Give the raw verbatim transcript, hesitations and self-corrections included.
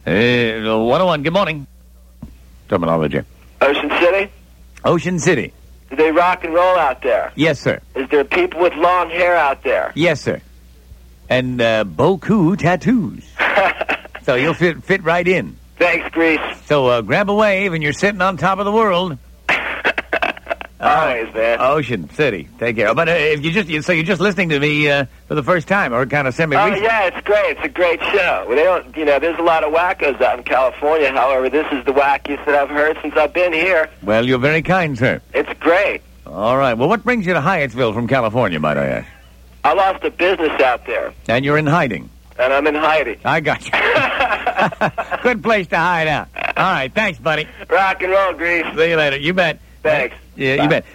Uh, one oh one, good morning. Terminology. Ocean City? Ocean City. Do they rock and roll out there? Yes, sir. Is there people with long hair out there? Yes, sir. And uh, boku tattoos. So you'll fit fit right in. Thanks, Grease. So uh, grab a wave and you're sitting on top of the world. Always, man. Ocean City. Take care. But uh, if you just so you're just listening to me uh, for the first time, or kind of semi Oh, recent. yeah, it's great. It's a great show. They don't, you know, there's a lot of wackos out in California. However, this is the wackiest that I've heard since I've been here. Well, you're very kind, sir. It's great. All right. Well, what brings you to Hyattsville from California, might I ask? I lost a business out there, And you're in hiding. and I'm in hiding. I got you. Good place to hide out. All right. Thanks, buddy. Rock and roll, Grease. See you later. You bet. Thanks. Yeah, Bye. you bet.